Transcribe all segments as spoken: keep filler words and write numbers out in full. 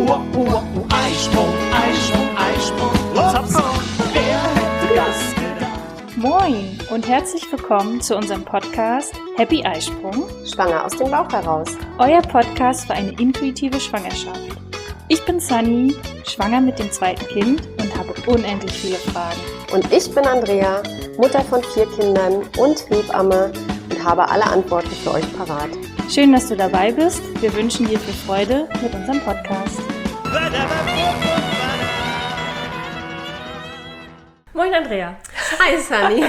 uh, uh, uh, Eisprung, Eisprung, Eisprung, Hopsprung, wer hätte das gedacht? Moin und herzlich willkommen zu unserem Podcast Happy Eisprung, Schwanger aus dem Bauch heraus. Euer Podcast für eine intuitive Schwangerschaft. Ich bin Sunny, schwanger mit dem zweiten Kind und habe unendlich viele Fragen. Und ich bin Andrea, Mutter von vier Kindern und Hebamme und habe alle Antworten für euch parat. Schön, dass du dabei bist. Wir wünschen dir viel Freude mit unserem Podcast. Moin Andrea. Hi Sunny.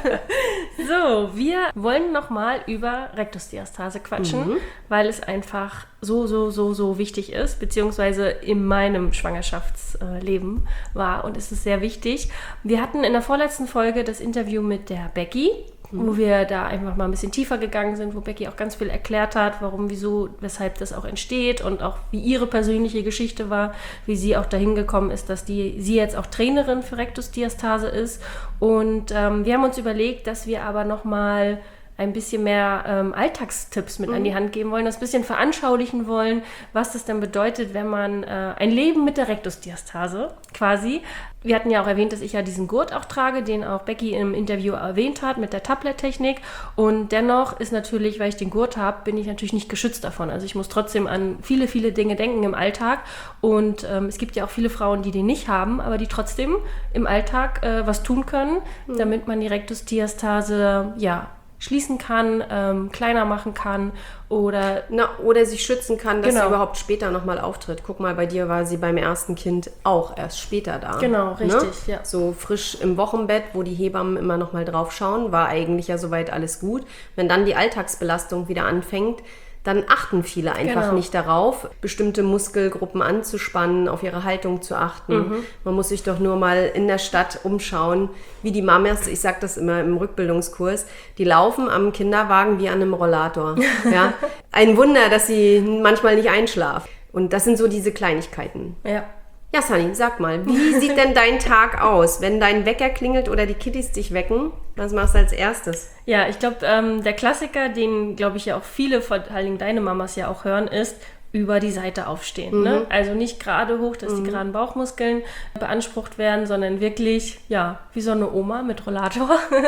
So, wir wollen nochmal über Rektusdiastase quatschen, mhm. weil es einfach so, so, so, so wichtig ist, beziehungsweise in meinem Schwangerschaftsleben war und es ist sehr wichtig. Wir hatten in der vorletzten Folge das Interview mit der Becky, mhm. wo wir da einfach mal ein bisschen tiefer gegangen sind, wo Becky auch ganz viel erklärt hat, warum, wieso, weshalb das auch entsteht und auch wie ihre persönliche Geschichte war, wie sie auch dahin gekommen ist, dass die, sie jetzt auch Trainerin für Rektusdiastase ist. Und ähm, wir haben uns überlegt, dass wir aber nochmal ein bisschen mehr ähm, Alltagstipps mit mhm. an die Hand geben wollen, das ein bisschen veranschaulichen wollen, was das dann bedeutet, wenn man äh, ein Leben mit der Rektusdiastase quasi. Wir hatten ja auch erwähnt, dass ich ja diesen Gurt auch trage, den auch Becky im Interview erwähnt hat mit der Tablet-Technik. Und dennoch ist natürlich, weil ich den Gurt habe, bin ich natürlich nicht geschützt davon. Also ich muss trotzdem an viele, viele Dinge denken im Alltag. Und ähm, es gibt ja auch viele Frauen, die den nicht haben, aber die trotzdem im Alltag äh, was tun können, mhm. damit man die Rektusdiastase, ja, schließen kann, ähm, kleiner machen kann oder... Na, oder sich schützen kann, dass genau. sie überhaupt später nochmal auftritt. Guck mal, bei dir war sie beim ersten Kind auch erst später da. Genau, richtig, ne? ja. So frisch im Wochenbett, wo die Hebammen immer nochmal drauf schauen, war eigentlich ja soweit alles gut. Wenn dann die Alltagsbelastung wieder anfängt, dann achten viele einfach genau. nicht darauf, bestimmte Muskelgruppen anzuspannen, auf ihre Haltung zu achten. Mhm. Man muss sich doch nur mal in der Stadt umschauen, wie die Mamas, ich sage das immer im Rückbildungskurs, die laufen am Kinderwagen wie an einem Rollator. Ja? Ein Wunder, dass sie manchmal nicht einschlafen. Und das sind so diese Kleinigkeiten. Ja. Ja, Sunny, sag mal, wie sieht denn dein Tag aus, wenn dein Wecker klingelt oder die Kiddies dich wecken? Was machst du als erstes? Ja, ich glaube, ähm, der Klassiker, den, glaube ich, ja auch viele, vor allem deine Mamas ja auch hören, ist über die Seite aufstehen. Mhm. Ne? Also nicht gerade hoch, dass mhm. die geraden Bauchmuskeln beansprucht werden, sondern wirklich, ja, wie so eine Oma mit Rollator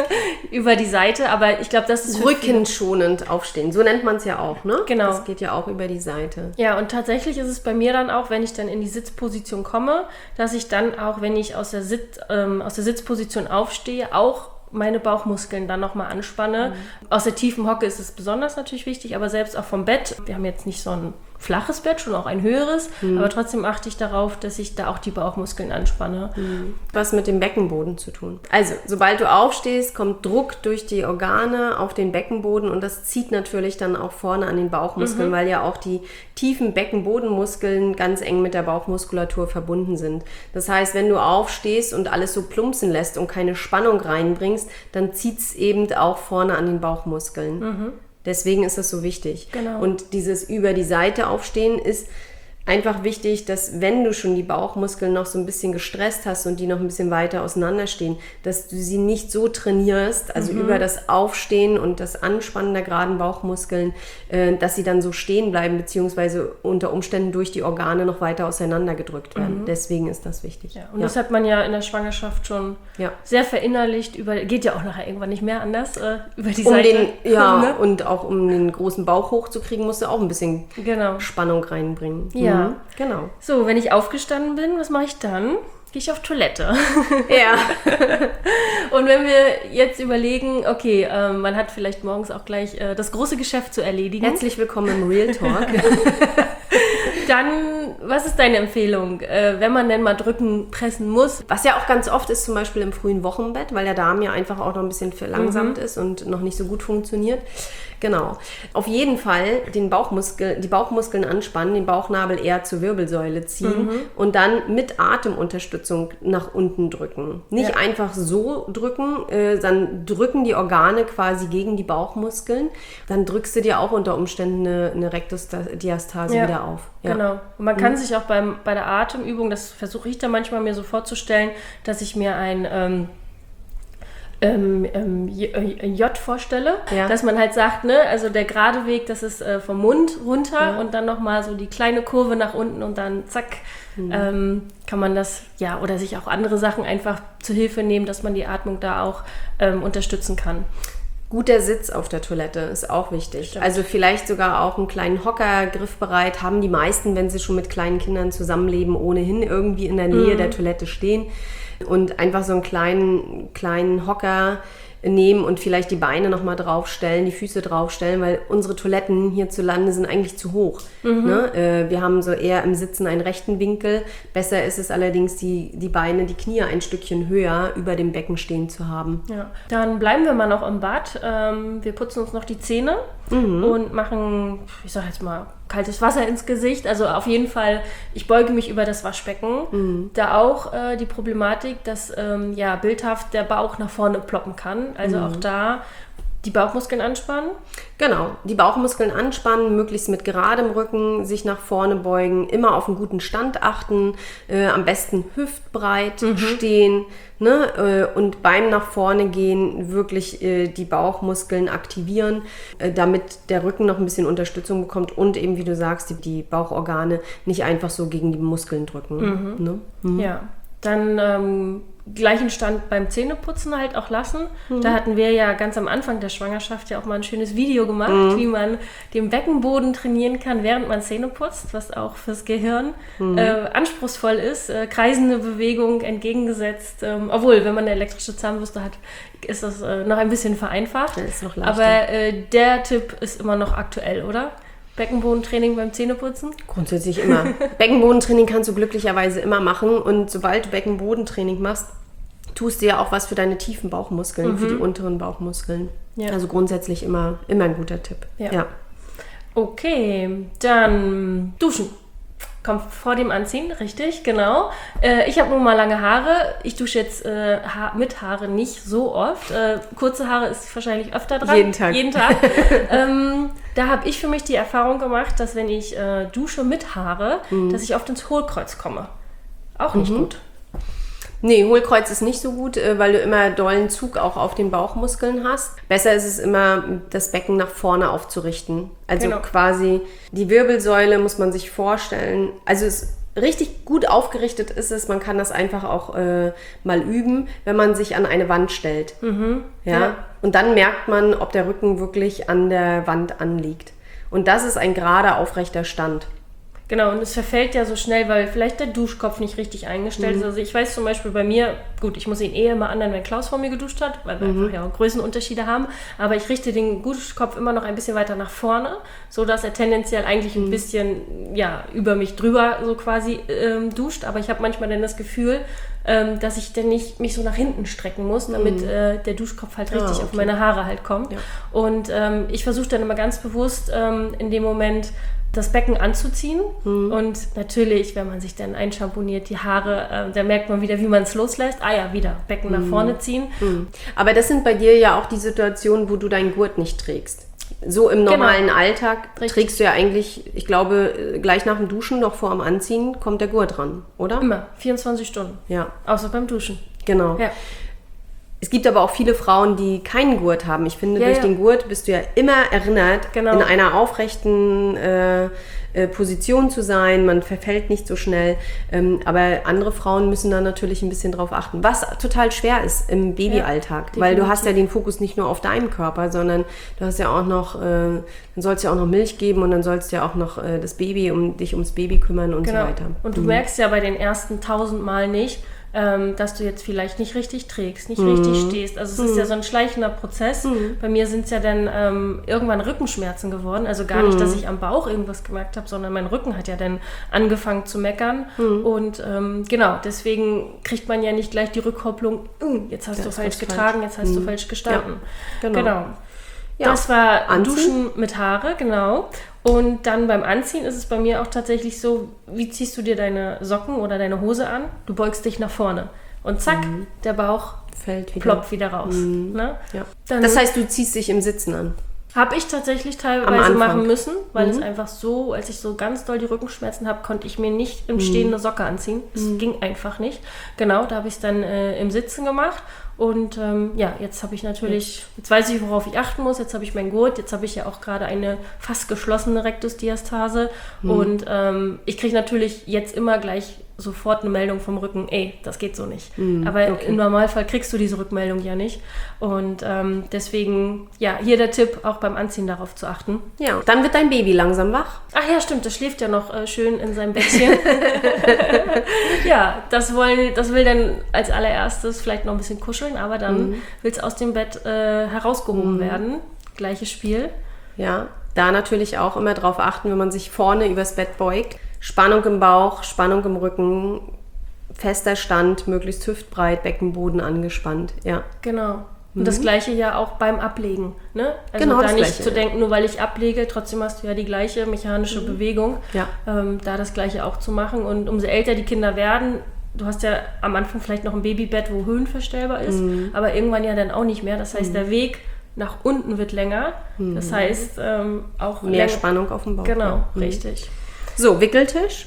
über die Seite. Aber ich glaube, das ist rückenschonend aufstehen. So nennt man es ja auch, ne? Genau. Das geht ja auch über die Seite. Ja, und tatsächlich ist es bei mir dann auch, wenn ich dann in die Sitzposition komme, dass ich dann auch, wenn ich aus der, Sitz, ähm, aus der Sitzposition aufstehe, auch meine Bauchmuskeln dann nochmal anspanne. Mhm. Aus der tiefen Hocke ist es besonders natürlich wichtig, aber selbst auch vom Bett. Wir haben jetzt nicht so ein flaches Bett, schon auch ein höheres, mhm. aber trotzdem achte ich darauf, dass ich da auch die Bauchmuskeln anspanne. Mhm. Was mit dem Beckenboden zu tun? Also, sobald du aufstehst, kommt Druck durch die Organe auf den Beckenboden und das zieht natürlich dann auch vorne an den Bauchmuskeln, mhm. weil ja auch die tiefen Beckenbodenmuskeln ganz eng mit der Bauchmuskulatur verbunden sind. Das heißt, wenn du aufstehst und alles so plumpsen lässt und keine Spannung reinbringst, dann zieht es eben auch vorne an den Bauchmuskeln. Mhm. Deswegen ist das so wichtig. Genau. Und dieses über die Seite aufstehen ist einfach wichtig, dass wenn du schon die Bauchmuskeln noch so ein bisschen gestresst hast und die noch ein bisschen weiter auseinanderstehen, dass du sie nicht so trainierst, also mhm. über das Aufstehen und das Anspannen der geraden Bauchmuskeln, äh, dass sie dann so stehen bleiben, beziehungsweise unter Umständen durch die Organe noch weiter auseinandergedrückt werden. Mhm. Deswegen ist das wichtig. Ja, und ja. das hat man ja in der Schwangerschaft schon ja. sehr verinnerlicht. Über, geht ja auch nachher irgendwann nicht mehr anders, äh, über die um Seite. Den, ja, ne? Und auch um den großen Bauch hochzukriegen, musst du auch ein bisschen genau. Spannung reinbringen. Ja. Mhm, genau. So, wenn ich aufgestanden bin, was mache ich dann? Gehe ich auf Toilette. Ja. Und wenn wir jetzt überlegen, okay, äh, man hat vielleicht morgens auch gleich äh, das große Geschäft zu erledigen. Herzlich willkommen im Real Talk. Dann, was ist deine Empfehlung, äh, wenn man denn mal drücken, pressen muss? Was ja auch ganz oft ist, zum Beispiel im frühen Wochenbett, weil der Darm ja einfach auch noch ein bisschen verlangsamt mhm. ist und noch nicht so gut funktioniert. Genau. Auf jeden Fall den Bauchmuskel, die Bauchmuskeln anspannen, den Bauchnabel eher zur Wirbelsäule ziehen mhm. und dann mit Atemunterstützung nach unten drücken. Nicht ja. einfach so drücken, äh, dann drücken die Organe quasi gegen die Bauchmuskeln. Dann drückst du dir auch unter Umständen eine, eine Rektusdiastase ja. wieder auf. Ja. Genau. Und man kann mhm. sich auch beim, bei der Atemübung, das versuche ich dann manchmal mir so vorzustellen, dass ich mir ein... Ähm, ähm, ähm, J vorstelle, Ja. dass man halt sagt, ne, also der gerade Weg, das ist äh, vom Mund runter Ja. und dann nochmal so die kleine Kurve nach unten und dann zack, mhm. ähm, kann man das, ja, oder sich auch andere Sachen einfach zu Hilfe nehmen, dass man die Atmung da auch ähm, unterstützen kann. Guter Sitz auf der Toilette ist auch wichtig. Stimmt. Also vielleicht sogar auch einen kleinen Hocker griffbereit haben die meisten, wenn sie schon mit kleinen Kindern zusammenleben, ohnehin irgendwie in der Nähe Mhm. der Toilette stehen und einfach so einen kleinen, kleinen Hocker nehmen und vielleicht die Beine nochmal draufstellen, die Füße draufstellen, weil unsere Toiletten hierzulande sind eigentlich zu hoch. Mhm. Ne? Äh, wir haben so eher im Sitzen einen rechten Winkel. Besser ist es allerdings, die, die Beine, die Knie ein Stückchen höher über dem Becken stehen zu haben. Ja. Dann bleiben wir mal noch im Bad. Ähm, wir putzen uns noch die Zähne Mhm. und machen, ich sag jetzt mal, kaltes Wasser ins Gesicht. Also auf jeden Fall, ich beuge mich über das Waschbecken. Mhm. Da auch äh, die Problematik, dass ähm, ja, bildhaft der Bauch nach vorne ploppen kann. Also Mhm. auch da die Bauchmuskeln anspannen. Genau, die Bauchmuskeln anspannen, möglichst mit geradem Rücken, sich nach vorne beugen, immer auf einen guten Stand achten, äh, am besten hüftbreit stehen, ne? äh, und beim nach vorne gehen wirklich äh, die Bauchmuskeln aktivieren, äh, damit der Rücken noch ein bisschen Unterstützung bekommt und eben, wie du sagst, die, die Bauchorgane nicht einfach so gegen die Muskeln drücken. Ne? Mhm. Ja, dann ähm, gleichen Stand beim Zähneputzen halt auch lassen. Mhm. Da hatten wir ja ganz am Anfang der Schwangerschaft ja auch mal ein schönes Video gemacht, Mhm. wie man den Beckenboden trainieren kann, während man Zähne putzt, was auch fürs Gehirn Mhm. äh, anspruchsvoll ist. Äh, kreisende Bewegung entgegengesetzt. Ähm, obwohl, wenn man eine elektrische Zahnbürste hat, ist das äh, noch ein bisschen vereinfacht. Das ist noch leichter. Aber äh, der Tipp ist immer noch aktuell, oder? Beckenbodentraining beim Zähneputzen? Grundsätzlich immer. Beckenbodentraining kannst du glücklicherweise immer machen und sobald du Beckenbodentraining machst, tust du ja auch was für deine tiefen Bauchmuskeln, für die unteren Bauchmuskeln. Ja. Also grundsätzlich immer, immer ein guter Tipp. Ja. Ja. Okay, dann duschen. Kommt vor dem Anziehen, richtig, genau. Äh, ich habe nun mal lange Haare. Ich dusche jetzt äh, ha- mit Haaren nicht so oft. Äh, kurze Haare ist wahrscheinlich öfter dran. Jeden Tag. Jeden Tag. ähm, da habe ich für mich die Erfahrung gemacht, dass wenn ich äh, dusche mit Haare, dass ich oft ins Hohlkreuz komme. Auch nicht gut. Nee, Hohlkreuz ist nicht so gut, äh, weil du immer dollen Zug auch auf den Bauchmuskeln hast. Besser ist es immer, das Becken nach vorne aufzurichten. Also Genau. quasi die Wirbelsäule muss man sich vorstellen. Also es richtig gut aufgerichtet ist es, man kann das einfach auch äh, mal üben, wenn man sich an eine Wand stellt. Ja? Ja. Und dann merkt man, ob der Rücken wirklich an der Wand anliegt. Und das ist ein gerader, aufrechter Stand. Genau, und es verfällt ja so schnell, weil vielleicht der Duschkopf nicht richtig eingestellt ist. Also ich weiß zum Beispiel bei mir, gut, ich muss ihn eh immer ändern, wenn Klaus vor mir geduscht hat, weil wir einfach ja auch Größenunterschiede haben, aber ich richte den Duschkopf immer noch ein bisschen weiter nach vorne, so dass er tendenziell eigentlich ein bisschen, ja, über mich drüber so quasi ähm, duscht, aber ich habe manchmal dann das Gefühl, ähm, dass ich dann nicht mich so nach hinten strecken muss, damit äh, der Duschkopf halt richtig Ah, auf okay. meine Haare halt kommt. Ja. Und ähm, ich versuche dann immer ganz bewusst ähm, in dem Moment das Becken anzuziehen. Und natürlich, wenn man sich dann einschamponiert, die Haare, äh, da merkt man wieder, wie man es loslässt. Ah ja, wieder Becken nach vorne ziehen. Aber das sind bei dir ja auch die Situationen, wo du deinen Gurt nicht trägst. So im normalen Alltag Richtig. trägst du ja eigentlich, ich glaube, gleich nach dem Duschen, noch vor dem Anziehen, kommt der Gurt ran, oder? Immer, vierundzwanzig Stunden. Ja, Außer beim Duschen. genau. Ja. Es gibt aber auch viele Frauen, die keinen Gurt haben. Ich finde, Ja, durch ja. den Gurt bist du ja immer erinnert, Genau. in einer aufrechten äh, äh, Position zu sein. Man verfällt nicht so schnell. Ähm, aber andere Frauen müssen da natürlich ein bisschen drauf achten. Was total schwer ist im Babyalltag. Ja, weil du hast ja definitiv. den Fokus nicht nur auf deinem Körper, sondern du hast ja auch noch, äh, dann sollst ja auch noch Milch geben und dann sollst du ja auch noch äh, das Baby, um dich ums Baby kümmern und Genau. so weiter. Und du merkst ja bei den ersten tausend Mal nicht, ähm, dass du jetzt vielleicht nicht richtig trägst, nicht richtig stehst. Also es ist ja so ein schleichender Prozess. Bei mir sind es ja dann ähm, irgendwann Rückenschmerzen geworden. Also gar nicht, dass ich am Bauch irgendwas gemerkt habe, sondern mein Rücken hat ja dann angefangen zu meckern. Und ähm, genau, deswegen kriegt man ja nicht gleich die Rückkopplung, "Mm, jetzt hast Da du ist falsch was getragen, jetzt hast du falsch gestanden. Ja, genau. genau. Ja. Das war Anziehen? Duschen mit Haare, genau. Und dann beim Anziehen ist es bei mir auch tatsächlich so, wie ziehst du dir deine Socken oder deine Hose an? Du beugst dich nach vorne. Und zack, der Bauch Fällt wieder. ploppt wieder raus. Ne? Ja. Dann- Das heißt, du ziehst dich im Sitzen an. Habe ich tatsächlich Am teilweise Anfang. machen müssen, weil Mhm. es einfach so, als ich so ganz doll die Rückenschmerzen habe, konnte ich mir nicht im Stehen eine Socke anziehen. Es Mhm. ging einfach nicht. Genau, da habe ich es dann äh, im Sitzen gemacht. Und ähm, ja, jetzt habe ich natürlich, jetzt weiß ich, worauf ich achten muss. Jetzt habe ich meinen Gurt. Jetzt habe ich ja auch gerade eine fast geschlossene Rektusdiastase. Mhm. Und ähm, ich kriege natürlich jetzt immer gleich sofort eine Meldung vom Rücken, ey, das geht so nicht. Aber okay. im Normalfall kriegst du diese Rückmeldung ja nicht. Und ähm, deswegen, ja, hier der Tipp, auch beim Anziehen darauf zu achten. Ja, dann wird dein Baby langsam wach. Ach ja, stimmt, das schläft ja noch äh, schön in seinem Bettchen. Ja, das, wollen, das will dann als allererstes vielleicht noch ein bisschen kuscheln, aber dann Mhm. will es aus dem Bett äh, herausgehoben werden. Gleiches Spiel. Ja, da natürlich auch immer drauf achten, wenn man sich vorne übers Bett beugt. Spannung im Bauch, Spannung im Rücken, fester Stand, möglichst hüftbreit, Beckenboden angespannt. Ja. Genau. Und das Gleiche ja auch beim Ablegen. Ne? Also Genau da das nicht Gleiche, zu ja. denken, nur weil ich ablege, trotzdem hast du ja die gleiche mechanische Bewegung. Ja. Ähm, da das Gleiche auch zu machen. Und umso älter die Kinder werden, du hast ja am Anfang vielleicht noch ein Babybett, wo höhenverstellbar ist, aber irgendwann ja dann auch nicht mehr. Das heißt, der Weg nach unten wird länger. Das heißt, ähm, auch Mehr länger- Spannung auf dem Bauch. Genau, ja. Mhm. richtig. So, Wickeltisch.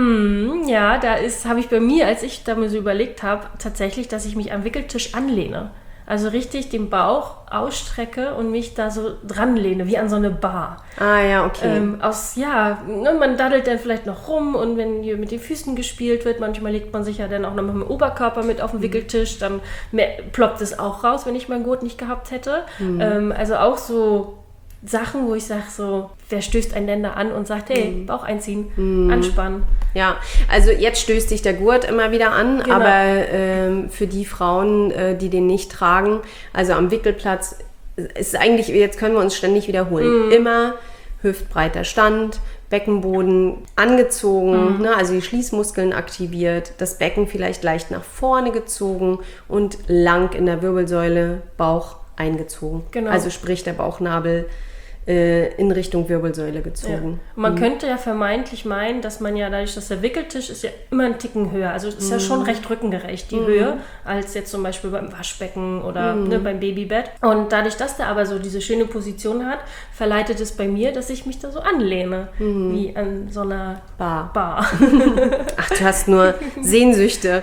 Mm, ja, da ist, habe ich bei mir, als ich da mir so überlegt habe, tatsächlich, dass ich mich am Wickeltisch anlehne. Also richtig den Bauch ausstrecke und mich da so dran lehne, wie an so eine Bar. Ah ja, okay. Ähm, aus, ja, ne, man daddelt dann vielleicht noch rum und wenn hier mit den Füßen gespielt wird, manchmal legt man sich ja dann auch noch mit dem Oberkörper mit auf den Wickeltisch, dann mehr, ploppt es auch raus, wenn ich meinen Gurt nicht gehabt hätte. Ähm, also auch so Sachen, wo ich sage so, wer stößt einen denn da an und sagt, hey, Bauch einziehen, anspannen. Ja, also jetzt stößt sich der Gurt immer wieder an, Genau. aber ähm, für die Frauen, äh, die den nicht tragen, also am Wickelplatz, ist eigentlich, jetzt können wir uns ständig wiederholen, immer hüftbreiter Stand, Beckenboden angezogen, ne, also die Schließmuskeln aktiviert, das Becken vielleicht leicht nach vorne gezogen und lang in der Wirbelsäule, Bauch eingezogen. Genau. Also sprich der Bauchnabel äh, in Richtung Wirbelsäule Ja. gezogen. Und man könnte ja vermeintlich meinen, dass man ja dadurch, dass der Wickeltisch ist ja immer einen Ticken höher. Also es ist ja schon recht rückengerecht, die Höhe, als jetzt zum Beispiel beim Waschbecken oder ne, beim Babybett. Und dadurch, dass der aber so diese schöne Position hat, verleitet es bei mir, dass ich mich da so anlehne, wie an so einer Bar. Bar. Ach, du hast nur Sehnsüchte.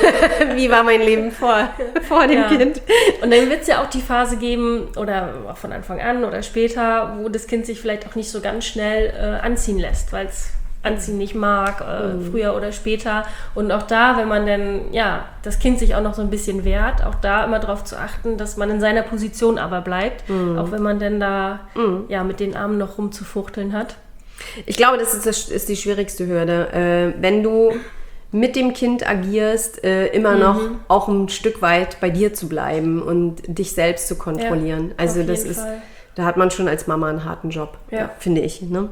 Wie war mein Leben vor, vor dem Ja. Kind? Und dann wird es ja auch die Phase geben, oder auch von Anfang an oder später, wo das Kind sich vielleicht auch nicht so ganz schnell äh, anziehen lässt, weil es Anziehen nicht mag, äh, früher oder später. Und auch da, wenn man dann, ja, das Kind sich auch noch so ein bisschen wehrt, auch da immer darauf zu achten, dass man in seiner Position aber bleibt, auch wenn man dann da, ja, mit den Armen noch rumzufuchteln hat. Ich glaube, das ist, das ist die schwierigste Hürde. Äh, wenn du mit dem Kind agierst, äh, immer noch auch ein Stück weit bei dir zu bleiben und dich selbst zu kontrollieren. Ja, also auf das jeden ist, Fall. da hat man schon als Mama einen harten Job, Ja. finde ich. Ne?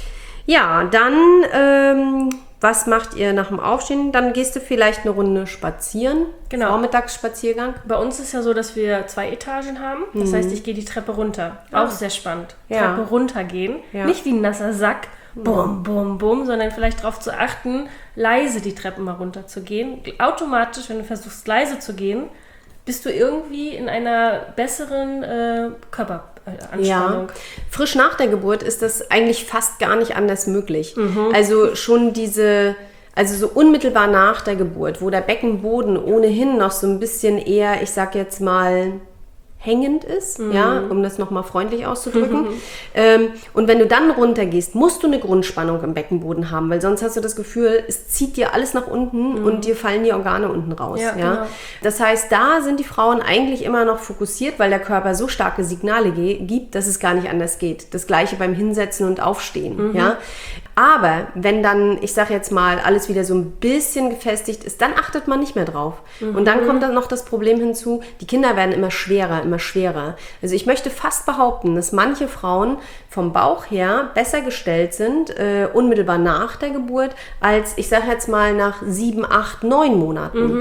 Ja, dann, ähm, was macht ihr nach dem Aufstehen? Dann gehst du vielleicht eine Runde spazieren. Genau. Vormittagsspaziergang. Bei uns ist ja so, dass wir zwei Etagen haben. Das heißt, ich gehe die Treppe runter. Auch sehr spannend. Ja. Treppe runtergehen. Ja. Nicht wie ein nasser Sack, bum, bum, bum, sondern vielleicht darauf zu achten, leise die Treppen mal runter zu gehen. Automatisch, wenn du versuchst, leise zu gehen, bist du irgendwie in einer besseren äh, Körperanspannung. Ja, frisch nach der Geburt ist das eigentlich fast gar nicht anders möglich. Mhm. Also schon diese, also so unmittelbar nach der Geburt, wo der Beckenboden ohnehin noch so ein bisschen eher, ich sag jetzt mal, hängend ist, Mhm. ja, um das nochmal freundlich auszudrücken. ähm, und wenn du dann runtergehst, musst du eine Grundspannung im Beckenboden haben, weil sonst hast du das Gefühl, es zieht dir alles nach unten und dir fallen die Organe unten raus. Ja, Ja, genau. Das heißt, da sind die Frauen eigentlich immer noch fokussiert, weil der Körper so starke Signale ge- gibt, dass es gar nicht anders geht. Das Gleiche beim Hinsetzen und Aufstehen. Ja? Aber wenn dann, ich sage jetzt mal, alles wieder so ein bisschen gefestigt ist, dann achtet man nicht mehr drauf. Und dann kommt dann noch das Problem hinzu, die Kinder werden immer schwerer, immer schwerer. Also ich möchte fast behaupten, dass manche Frauen vom Bauch her besser gestellt sind, äh, unmittelbar nach der Geburt, als ich sage jetzt mal nach sieben, acht, neun Monaten.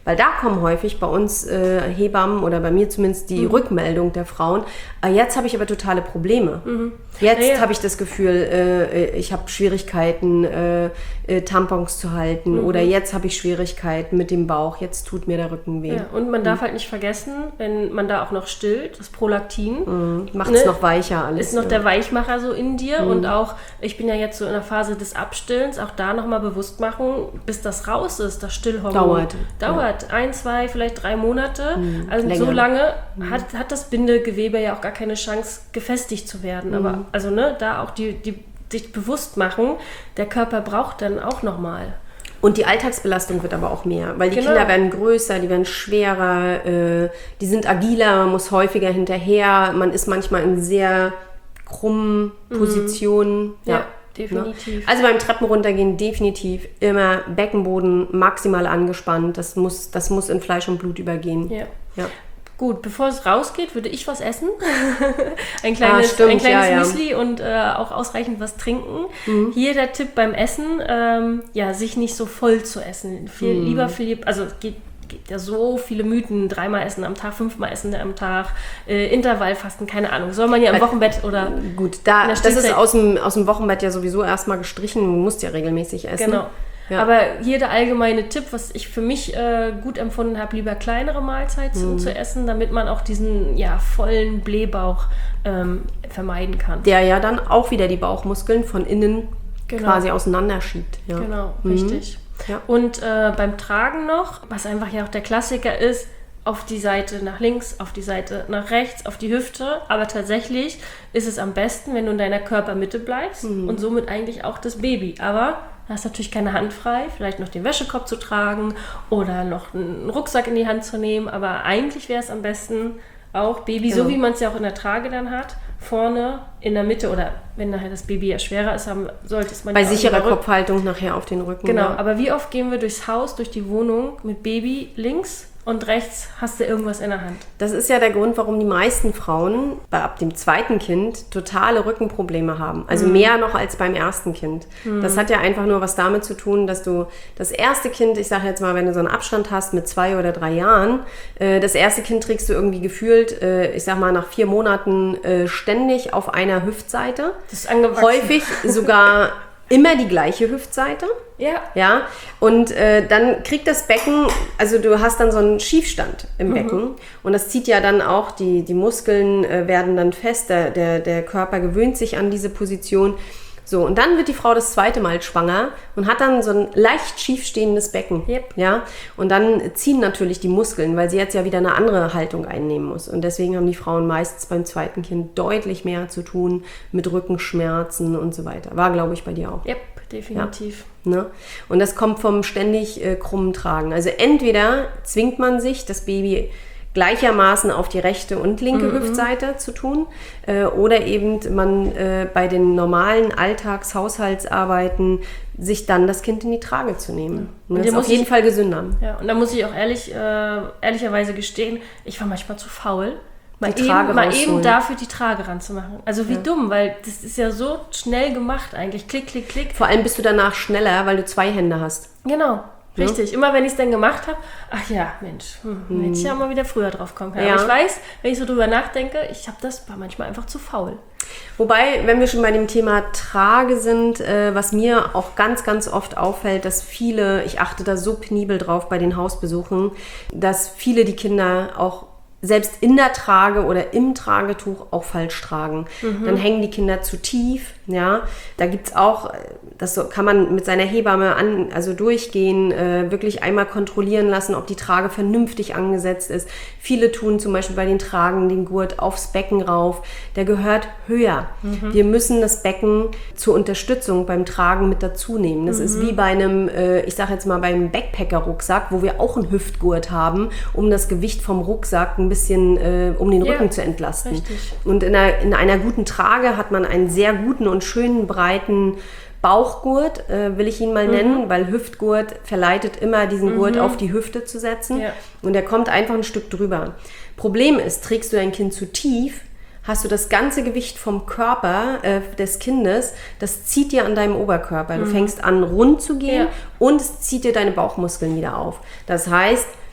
Weil da kommen häufig bei uns äh, Hebammen oder bei mir zumindest die mhm. Rückmeldung der Frauen, ah, jetzt habe ich aber totale Probleme. Mhm. Jetzt ja, ja. habe ich das Gefühl, äh, ich habe Schwierigkeiten, äh, äh, Tampons zu halten mhm. oder jetzt habe ich Schwierigkeiten mit dem Bauch, jetzt tut mir der Rücken weh. Ja, und man mhm. darf halt nicht vergessen, wenn man da auch noch stillt, das Prolaktin. Mhm. Macht es ne? noch weicher alles. Ist noch ja. der Weichmacher so in dir mhm. und auch, ich bin ja jetzt so in der Phase des Abstillens, auch da nochmal bewusst machen, bis das raus ist, das Stillhormon. Dauert. Dauert. Ja. Ein, zwei, vielleicht drei Monate. Mhm. Also Länger. so lange mhm. hat, hat das Bindegewebe ja auch gar keine Chance, gefestigt zu werden. Mhm. Aber also ne, da auch die, die sich bewusst machen, der Körper braucht dann auch nochmal. Und die Alltagsbelastung wird aber auch mehr, weil die genau. Kinder werden größer, die werden schwerer, äh, die sind agiler, man muss häufiger hinterher, man ist manchmal in sehr krummen Positionen. Mhm. Ja. ja. Definitiv. Also beim Treppenruntergehen definitiv immer Beckenboden maximal angespannt. Das muss, das muss in Fleisch und Blut übergehen. Ja. Ja. Gut, bevor es rausgeht, würde ich was essen. ein kleines, ah, stimmt, ein kleines ja, Müsli ja. und äh, auch ausreichend was trinken. Mhm. Hier der Tipp beim Essen, ähm, ja, sich nicht so voll zu essen. Viel, mhm. Lieber viel, also geht gibt ja so viele Mythen, dreimal essen am Tag, fünfmal essen am Tag, äh, Intervallfasten, keine Ahnung. Soll man ja im Wochenbett oder gut, da, das ist aus dem, aus dem Wochenbett ja sowieso erstmal gestrichen, du musst ja regelmäßig essen. Genau. Ja. Aber hier der allgemeine Tipp, was ich für mich äh, gut empfunden habe, lieber kleinere Mahlzeiten mhm. zu essen, damit man auch diesen ja, vollen Blähbauch ähm, vermeiden kann. Der ja dann auch wieder die Bauchmuskeln von innen genau. quasi auseinanderschiebt. Ja. Genau, mhm. richtig. Ja. Und äh, beim Tragen noch, was einfach ja auch der Klassiker ist, auf die Seite nach links, auf die Seite nach rechts, auf die Hüfte. Aber tatsächlich ist es am besten, wenn du in deiner Körpermitte bleibst mhm. und somit eigentlich auch das Baby. Aber da hast natürlich keine Hand frei, vielleicht noch den Wäschekorb zu tragen oder noch einen Rucksack in die Hand zu nehmen. Aber eigentlich wäre es am besten auch Baby, genau. so wie man es ja auch in der Trage dann hat, vorne in der Mitte oder wenn nachher das Baby ja schwerer ist, haben, sollte es man bei ja sicherer Kopfhaltung nachher auf den Rücken. Genau, ja. aber wie oft gehen wir durchs Haus, durch die Wohnung mit Baby links und rechts hast du irgendwas in der Hand? Das ist ja der Grund, warum die meisten Frauen bei ab dem zweiten Kind totale Rückenprobleme haben. Also mhm. mehr noch als beim ersten Kind. Mhm. Das hat ja einfach nur was damit zu tun, dass du das erste Kind, ich sage jetzt mal, wenn du so einen Abstand hast mit zwei oder drei Jahren, äh, das erste Kind trägst du irgendwie gefühlt, äh, ich sag mal, nach vier Monaten äh, ständig auf einer Hüftseite. Das ist angewachsen. Häufig sogar immer die gleiche Hüftseite. Ja. Ja. Und äh, dann kriegt das Becken, also du hast dann so einen Schiefstand im mhm. Becken und das zieht ja dann auch, die, die Muskeln äh, werden dann fest, der, der, der Körper gewöhnt sich an diese Position. So, und dann wird die Frau das zweite Mal schwanger und hat dann so ein leicht schief stehendes Becken. Yep. Ja? Und dann ziehen natürlich die Muskeln, weil sie jetzt ja wieder eine andere Haltung einnehmen muss. Und deswegen haben die Frauen meistens beim zweiten Kind deutlich mehr zu tun mit Rückenschmerzen und so weiter. War, glaube ich, bei dir auch. Yep, definitiv. Ja, ne? Und das kommt vom ständig äh, krummen Tragen. Also entweder zwingt man sich, das Baby gleichermaßen auf die rechte und linke mhm. Hüftseite zu tun äh, oder eben man äh, bei den normalen Alltagshaushaltsarbeiten sich dann das Kind in die Trage zu nehmen. Ja. Das ist auf jeden ich, Fall gesünder. Ja, und da muss ich auch ehrlich, äh, ehrlicherweise gestehen, ich war manchmal zu faul, mal, die Trage eben, mal eben dafür die Trage ranzumachen. Also wie ja. dumm, weil das ist ja so schnell gemacht eigentlich. Klick, klick, klick. Vor allem bist du danach schneller, weil du zwei Hände hast. Genau. Richtig, ja. Immer wenn ich es dann gemacht habe, ach ja, Mensch, hm, hm. hätte ich ja mal wieder früher drauf kommen können. Ja. Aber ich weiß, wenn ich so drüber nachdenke, ich habe das war manchmal einfach zu faul. Wobei, wenn wir schon bei dem Thema Trage sind, äh, was mir auch ganz, ganz oft auffällt, dass viele, ich achte da so penibel drauf bei den Hausbesuchen, dass viele die Kinder auch selbst in der Trage oder im Tragetuch auch falsch tragen. Mhm. Dann hängen die Kinder zu tief. Ja, da gibt's auch, das kann man mit seiner Hebamme an, also durchgehen, äh, wirklich einmal kontrollieren lassen, ob die Trage vernünftig angesetzt ist. Viele tun zum Beispiel bei den Tragen den Gurt aufs Becken rauf. Der gehört höher. Mhm. Wir müssen das Becken zur Unterstützung beim Tragen mit dazu nehmen. Das mhm. ist wie bei einem, äh, ich sage jetzt mal beim Backpacker-Rucksack, wo wir auch einen Hüftgurt haben, um das Gewicht vom Rucksack ein bisschen, äh, um den Rücken ja, zu entlasten. Richtig. Und in einer, in einer guten Trage hat man einen sehr guten und schönen breiten Bauchgurt, äh, will ich ihn mal mhm. nennen, weil Hüftgurt verleitet immer, diesen mhm. Gurt auf die Hüfte zu setzen. Ja. Und der kommt einfach ein Stück drüber. Problem ist, trägst du dein Kind zu tief, hast du das ganze Gewicht vom Körper äh, des Kindes, das zieht dir an deinem Oberkörper. Du mhm. fängst an, rund zu gehen ja. und es zieht dir deine Bauchmuskeln wieder auf. Das heißt,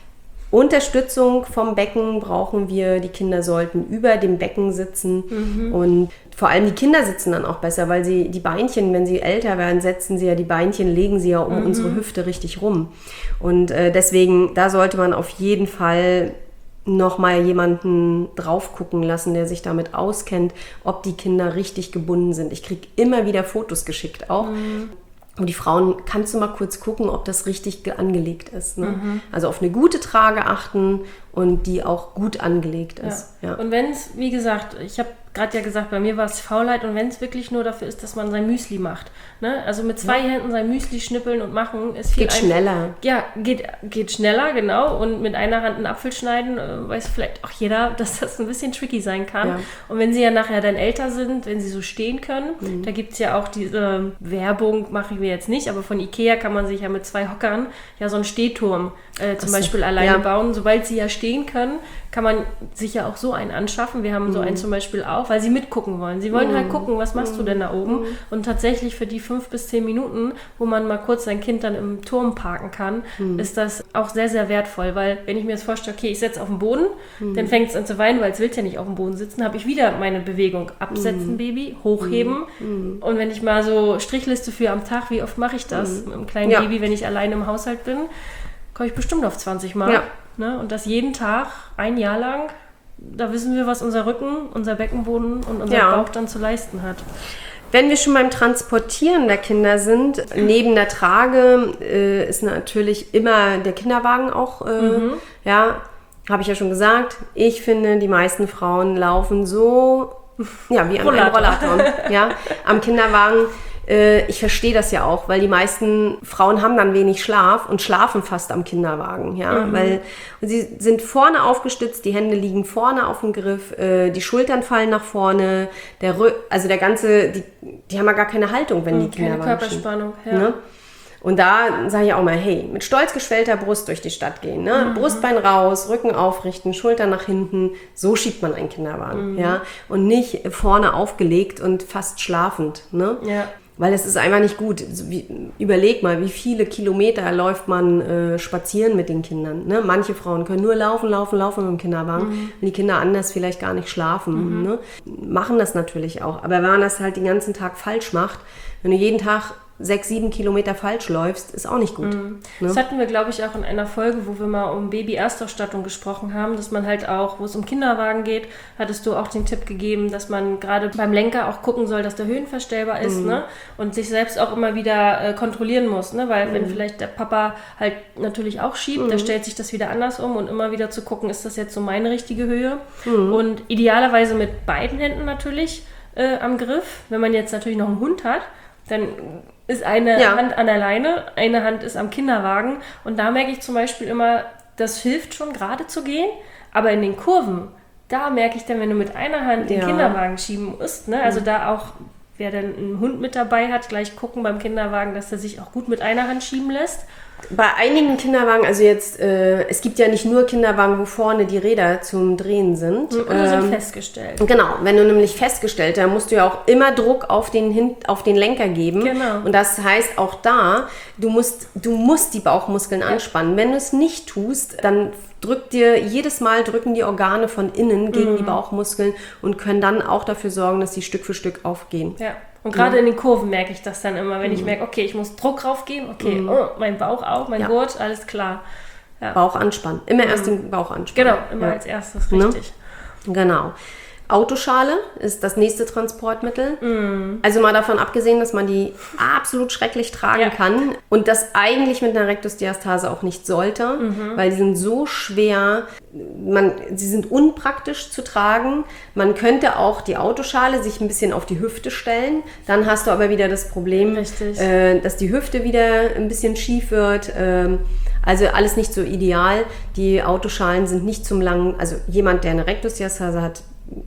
Unterstützung vom Becken brauchen wir. Die Kinder sollten über dem Becken sitzen mhm. und vor allem die Kinder sitzen dann auch besser, weil sie die Beinchen, wenn sie älter werden, setzen sie ja die Beinchen, legen sie ja um mhm. unsere Hüfte richtig rum. Und äh, deswegen, da sollte man auf jeden Fall nochmal jemanden drauf gucken lassen, der sich damit auskennt, ob die Kinder richtig gebunden sind. Ich kriege immer wieder Fotos geschickt auch. Mhm. Und die Frauen, kannst du mal kurz gucken, ob das richtig ge- angelegt ist. Ne? Mhm. Also auf eine gute Trage achten und die auch gut angelegt ist. Ja. Ja. Und wenn es, wie gesagt, ich habe gerade ja gesagt, bei mir war es Faulheit und wenn es wirklich nur dafür ist, dass man sein Müsli macht. Ne? Also mit zwei ja. Händen sein Müsli schnippeln und machen ist viel Geht schneller. Ja, geht, geht schneller, genau. Und mit einer Hand einen Apfel schneiden, äh, weiß vielleicht auch jeder, dass das ein bisschen tricky sein kann. Ja. Und wenn sie ja nachher dann älter sind, wenn sie so stehen können, mhm. da gibt es ja auch diese Werbung, mache ich mir jetzt nicht, aber von Ikea kann man sich ja mit zwei Hockern ja so einen Stehturm äh, zum so. Beispiel alleine ja. bauen. Sobald sie ja stehen können, kann man sich ja auch so einen anschaffen. Wir haben mhm. so einen zum Beispiel auch, weil sie mitgucken wollen. Sie wollen mhm. halt gucken, was machst mhm. du denn da oben? Mhm. Und tatsächlich für die fünf bis zehn Minuten, wo man mal kurz sein Kind dann im Turm parken kann, mhm. ist das auch sehr, sehr wertvoll. Weil wenn ich mir jetzt vorstelle, okay, ich setze auf den Boden, mhm. dann fängt es an zu weinen, weil es will ja nicht auf dem Boden sitzen, habe ich wieder meine Bewegung. Absetzen, mhm. Baby, hochheben. Mhm. Und wenn ich mal so Strichliste für am Tag, wie oft mache ich das? Mhm. Mit einem kleinen ja. Baby, wenn ich alleine im Haushalt bin, komme ich bestimmt auf zwanzig Mal. Ja. Ne? Und das jeden Tag, ein Jahr lang, da wissen wir, was unser Rücken, unser Beckenboden und unser ja. Bauch dann zu leisten hat. Wenn wir schon beim Transportieren der Kinder sind, neben der Trage äh, ist natürlich immer der Kinderwagen auch, äh, mhm. ja, habe ich ja schon gesagt. Ich finde, die meisten Frauen laufen so, ja, wie an einem Rollator, ja, am Kinderwagen. Ich verstehe das ja auch, weil die meisten Frauen haben dann wenig Schlaf und schlafen fast am Kinderwagen, ja, mhm. weil sie sind vorne aufgestützt, die Hände liegen vorne auf dem Griff, äh, die Schultern fallen nach vorne, der Rü- also der ganze, die, die haben ja gar keine Haltung, wenn mhm, die Kinderwagen keine Körperspannung, ja. Ne? Und da sage ich auch mal, hey, mit stolz geschwellter Brust durch die Stadt gehen, ne? Mhm. Brustbein raus, Rücken aufrichten, Schultern nach hinten, so schiebt man einen Kinderwagen, mhm. ja, und nicht vorne aufgelegt und fast schlafend, ne? Ja. Weil es ist einfach nicht gut. Wie, überleg mal, wie viele Kilometer läuft man äh, spazieren mit den Kindern. Ne? Manche Frauen können nur laufen, laufen, laufen mit dem Kinderwagen. Mhm. Und die Kinder anders vielleicht gar nicht schlafen. Mhm. Ne? Machen das natürlich auch. Aber wenn man das halt den ganzen Tag falsch macht, wenn du jeden Tag sechs, sieben Kilometer falsch läufst, ist auch nicht gut. Mhm. Ne? Das hatten wir, glaube ich, auch in einer Folge, wo wir mal um Baby-Erstausstattung gesprochen haben, dass man halt auch, wo es um Kinderwagen geht, hattest du auch den Tipp gegeben, dass man gerade beim Lenker auch gucken soll, dass der höhenverstellbar ist, mhm. ne? Und sich selbst auch immer wieder äh, kontrollieren muss, ne? Weil mhm. wenn vielleicht der Papa halt natürlich auch schiebt, mhm. dann stellt sich das wieder anders um und immer wieder zu gucken, ist das jetzt so meine richtige Höhe? Mhm. Und idealerweise mit beiden Händen natürlich äh, am Griff. Wenn man jetzt natürlich noch einen Hund hat, dann ist eine ja. Hand an der Leine, eine Hand ist am Kinderwagen und da merke ich zum Beispiel immer, das hilft schon gerade zu gehen, aber in den Kurven, da merke ich dann, wenn du mit einer Hand den ja. Kinderwagen schieben musst, ne? Also mhm. da auch, wer dann einen Hund mit dabei hat, gleich gucken beim Kinderwagen, dass er sich auch gut mit einer Hand schieben lässt. Bei einigen Kinderwagen, also jetzt, äh, es gibt ja nicht nur Kinderwagen, wo vorne die Räder zum Drehen sind. Und ähm, sind festgestellt. Genau, wenn du nämlich festgestellt, da musst du ja auch immer Druck auf den, Hin- auf den Lenker geben. Genau. Und das heißt auch da, du musst, du musst die Bauchmuskeln ja. anspannen. Wenn du es nicht tust, dann drückt dir, jedes Mal drücken die Organe von innen gegen mhm. die Bauchmuskeln und können dann auch dafür sorgen, dass die Stück für Stück aufgehen. Ja. Und gerade ja. in den Kurven merke ich das dann immer, wenn mhm. ich merke, okay, ich muss Druck raufgeben, okay, mhm. oh, mein Bauch auch, mein ja. Gurt, alles klar. Ja. Bauch anspannen. Immer mhm. erst den Bauch anspannen. Genau, immer ja. als erstes, richtig. Ne? Genau. Autoschale ist das nächste Transportmittel. Mm. Also mal davon abgesehen, dass man die absolut schrecklich tragen ja. kann und das eigentlich mit einer Rektusdiastase auch nicht sollte, mhm. weil die sind so schwer, man, sie sind unpraktisch zu tragen. Man könnte auch die Autoschale sich ein bisschen auf die Hüfte stellen, dann hast du aber wieder das Problem, äh, dass die Hüfte wieder ein bisschen schief wird. Ähm, also alles nicht so ideal. Die Autoschalen sind nicht zum langen, also jemand, der eine Rektusdiastase hat,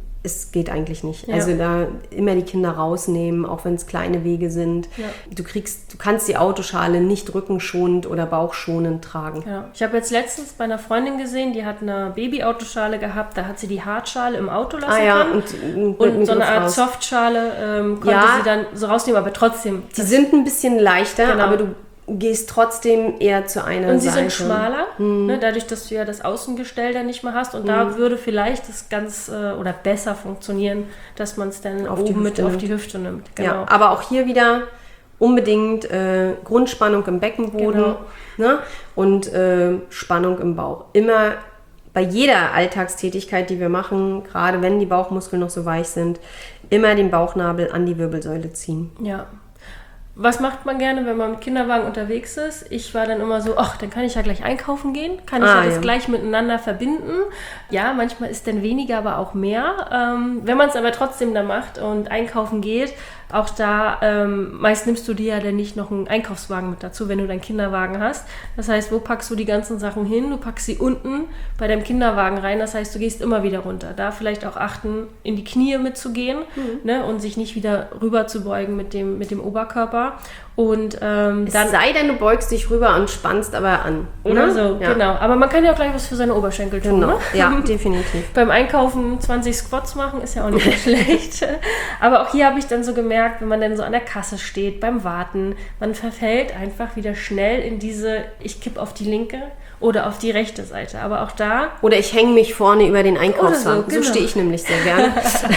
es geht eigentlich nicht. Ja. Also da immer die Kinder rausnehmen, auch wenn es kleine Wege sind. Ja. Du kriegst, du kannst die Autoschale nicht rückenschonend oder bauchschonend tragen. Ja. Ich habe jetzt letztens bei einer Freundin gesehen, die hat eine Baby-Autoschale gehabt, da hat sie die Hartschale im Auto lassen ah, ja. können. Und, und, und so eine Art raus. Softschale ähm, konnte ja. sie dann so rausnehmen, aber trotzdem. Die sind ein bisschen leichter, genau. aber du gehst trotzdem eher zu einer Und sie Seite. sind schmaler, Mhm. ne, dadurch, dass du ja das Außengestell dann nicht mehr hast. Und da würde vielleicht das ganz äh, oder besser funktionieren, dass man es dann Auf die oben mit Hüfte auf nimmt. die Hüfte nimmt. Genau. Ja, aber auch hier wieder unbedingt äh, Grundspannung im Beckenboden, Genau. ne? Und äh, Spannung im Bauch. Immer bei jeder Alltagstätigkeit, die wir machen, gerade wenn die Bauchmuskeln noch so weich sind, immer den Bauchnabel an die Wirbelsäule ziehen. Ja. Was macht man gerne, wenn man mit Kinderwagen unterwegs ist? Ich war dann immer so, ach, dann kann ich ja gleich einkaufen gehen, kann ich Ah, ja das ja. gleich miteinander verbinden. Ja, manchmal ist dann weniger, aber auch mehr. Ähm, wenn man es aber trotzdem dann macht und einkaufen geht, auch da, ähm, meist nimmst du dir ja dann nicht noch einen Einkaufswagen mit dazu, wenn du deinen Kinderwagen hast. Das heißt, wo packst du die ganzen Sachen hin? Du packst sie unten bei deinem Kinderwagen rein. Das heißt, du gehst immer wieder runter. Da vielleicht auch achten, in die Knie mitzugehen, Mhm. ne, und sich nicht wieder rüber zu beugen mit dem, mit dem Oberkörper. Und ähm, Es dann sei denn, du beugst dich rüber und spannst aber an. oder ne? so, Ja. genau. Aber man kann ja auch gleich was für seine Oberschenkel tun, Genau. ne? Ja, definitiv. Beim Einkaufen zwanzig Squats machen ist ja auch nicht so schlecht. Aber auch hier habe ich dann so gemerkt, wenn man dann so an der Kasse steht, beim Warten, man verfällt einfach wieder schnell in diese, ich kipp auf die linke oder auf die rechte Seite. Aber auch da, Oder ich hänge mich vorne über den Einkaufswagen. Oder so, genau. So stehe ich nämlich sehr gerne.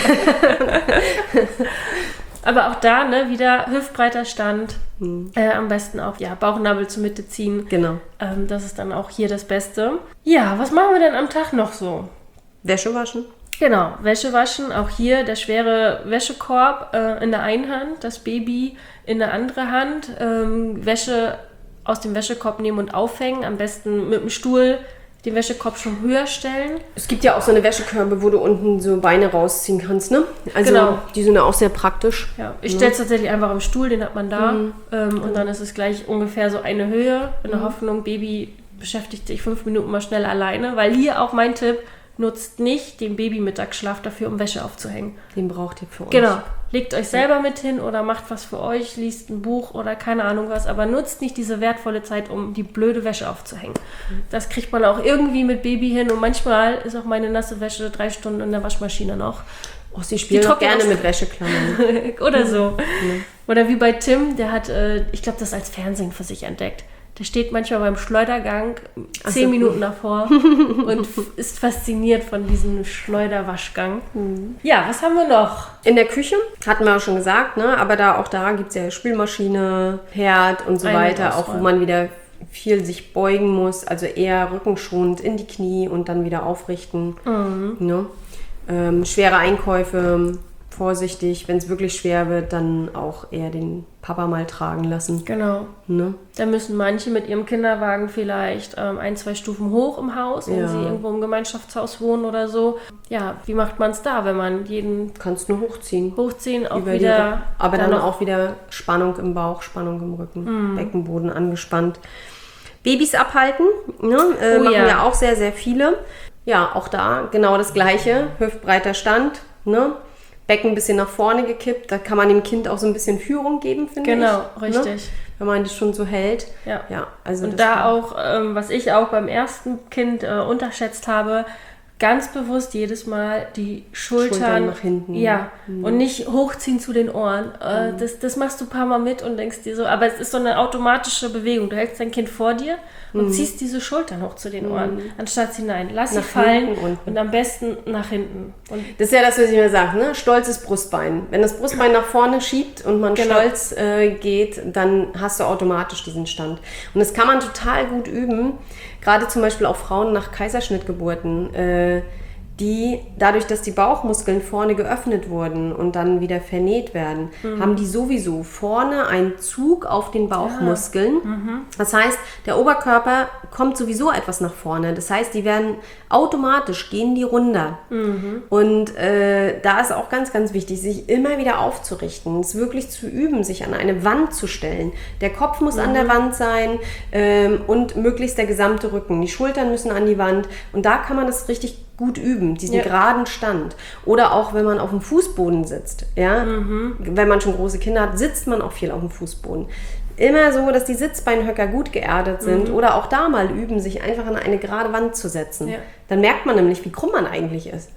aber auch da, ne, wieder hüftbreiter Stand. Äh, am besten auch, ja, Bauchnabel zur Mitte ziehen. Genau. Ähm, das ist dann auch hier das Beste. Ja, was machen wir denn am Tag noch so? Wäsche waschen. Genau, Wäsche waschen, auch hier der schwere Wäschekorb äh, in der einen Hand, das Baby in der anderen Hand, ähm, Wäsche aus dem Wäschekorb nehmen und aufhängen, am besten mit dem Stuhl den Wäschekorb schon höher stellen. Es gibt ja auch so eine Wäschekörbe, wo du unten so Beine rausziehen kannst, ne? Also Genau. die sind ja auch sehr praktisch. Ja, ich stelle es tatsächlich einfach am Stuhl, den hat man da ähm, und dann ist es gleich ungefähr so eine Höhe, in der Hoffnung, Baby beschäftigt sich fünf Minuten mal schnell alleine, weil hier auch mein Tipp, nutzt nicht den Baby-Mittagsschlaf dafür, um Wäsche aufzuhängen. Den braucht ihr für euch. Genau. Legt euch selber mit hin oder macht was für euch, liest ein Buch oder keine Ahnung was, aber nutzt nicht diese wertvolle Zeit, um die blöde Wäsche aufzuhängen. Das kriegt man auch irgendwie mit Baby hin und manchmal ist auch meine nasse Wäsche drei Stunden in der Waschmaschine noch. Oh, sie spielen Die auch trocknen gerne aus- mit Wäscheklammern. Oder so. Oder wie bei Tim, der hat, äh, ich glaube, das als Fernsehen für sich entdeckt. Der steht manchmal beim Schleudergang zehn so. Minuten davor und f- ist fasziniert von diesem Schleuderwaschgang. Ja, was haben wir noch? In der Küche, hatten wir auch schon gesagt, ne? Aber da auch da gibt es ja Spülmaschine, Herd und so Eine weiter, auch Auswahl. wo man wieder viel sich beugen muss, also eher rückenschonend in die Knie und dann wieder aufrichten. Ne? Ähm, schwere Einkäufe, vorsichtig, wenn es wirklich schwer wird, dann auch eher den Papa mal tragen lassen. Genau. Ne? Da müssen manche mit ihrem Kinderwagen vielleicht ähm, ein, zwei Stufen hoch im Haus, wenn Ja. sie irgendwo im Gemeinschaftshaus wohnen oder so. Ja, wie macht man es da, wenn man jeden Du kannst nur hochziehen. hochziehen, auch Über die wieder... Rücken. Aber dann noch- auch wieder Spannung im Bauch, Spannung im Rücken, Beckenboden angespannt. Babys abhalten, ne? äh, Oh machen ja. ja auch sehr, sehr viele. Ja, auch da genau das Gleiche, hüftbreiter Stand, ne? Becken ein bisschen nach vorne gekippt, da kann man dem Kind auch so ein bisschen Führung geben, finde Genau, ich. richtig. Ne? Wenn man die schon so hält. Ja. Ja, also Und das da kann- auch, ähm, was ich auch beim ersten Kind äh, unterschätzt habe, ganz bewusst jedes Mal die Schultern, Schultern nach hinten. Ja, und nicht hochziehen zu den Ohren. Äh, das, das machst du ein paar Mal mit und denkst dir so, aber es ist so eine automatische Bewegung. Du hältst dein Kind vor dir und ziehst diese Schultern hoch zu den Ohren, anstatt sie hinein. Lass sie Nach fallen hinten, unten. und am besten nach hinten. Und Das ist ja das, was ich immer sage, ne? Stolzes Brustbein. Wenn das Brustbein nach vorne schiebt und man Genau. stolz äh, geht, dann hast du automatisch diesen Stand. Und das kann man total gut üben, gerade zum Beispiel auch Frauen nach Kaiserschnittgeburten, äh, die dadurch, dass die Bauchmuskeln vorne geöffnet wurden und dann wieder vernäht werden, haben die sowieso vorne einen Zug auf den Bauchmuskeln. Das heißt, der Oberkörper kommt sowieso etwas nach vorne. Das heißt, die werden automatisch, gehen die runter. Und äh, da ist auch ganz, ganz wichtig, sich immer wieder aufzurichten, es wirklich zu üben, sich an eine Wand zu stellen. Der Kopf muss an der Wand sein ähm, und möglichst der gesamte Rücken. Die Schultern müssen an die Wand und da kann man das richtig gut üben, diesen Ja. geraden Stand. Oder auch, wenn man auf dem Fußboden sitzt. Ja? Wenn man schon große Kinder hat, sitzt man auch viel auf dem Fußboden. Immer so, dass die Sitzbeinhöcker gut geerdet sind oder auch da mal üben, sich einfach an eine gerade Wand zu setzen. Ja. Dann merkt man nämlich, wie krumm man eigentlich ist. ja.